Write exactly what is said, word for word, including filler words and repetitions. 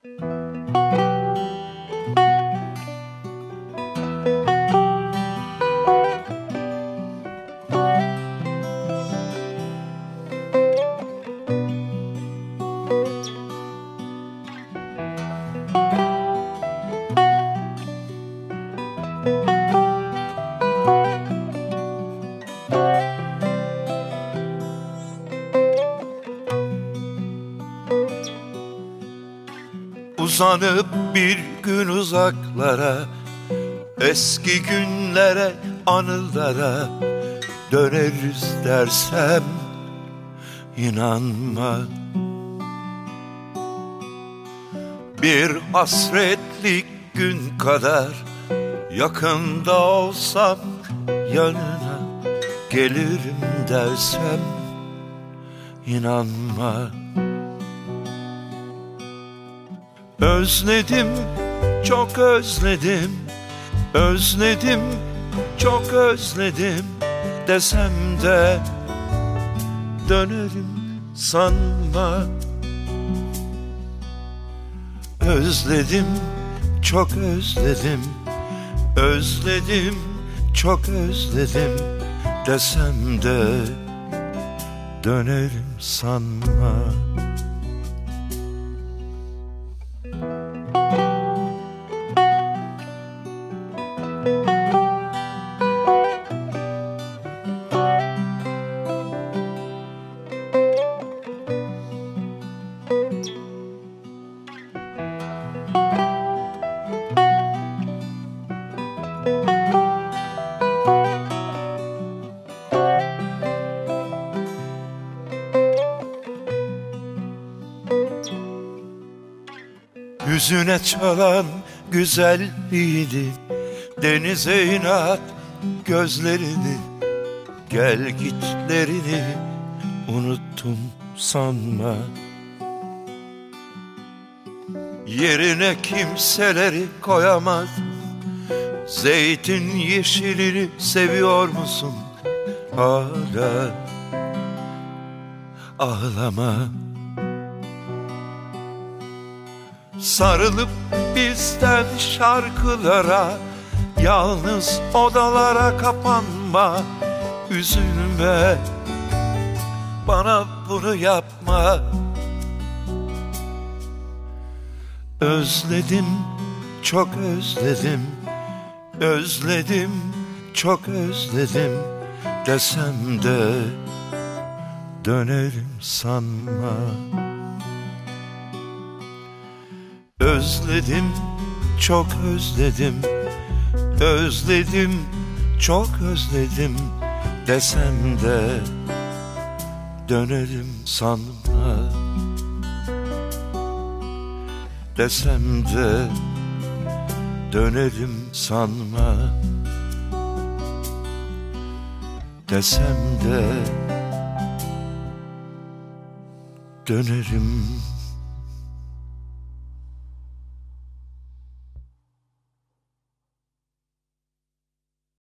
Uzanıp bir gün uzaklara, eski günlere, anılara döneriz dersem inanma. Bir hasretlik gün kadar yakında olsam yanına gelirim dersem inanma. Özledim, çok özledim, özledim, çok özledim desem de dönerim sanma. Özledim, çok özledim, özledim, çok özledim desem de dönerim sanma. Yüzüne çalan güzelliğini, denize inat gözlerini, gel gitlerini unuttum sanma. Yerine kimseleri koyamadım, zeytin yeşilini seviyor musun hala? Ağlama. Sarılıp bizden şarkılara, yalnız odalara kapanma. Üzülme, bana bunu yapma. Özledim, çok özledim, özledim, çok özledim desem de dönerim sanma. Özledim, çok özledim, özledim, çok özledim desem de dönerim sanma. Desem de dönerim sanma. Desem de dönerim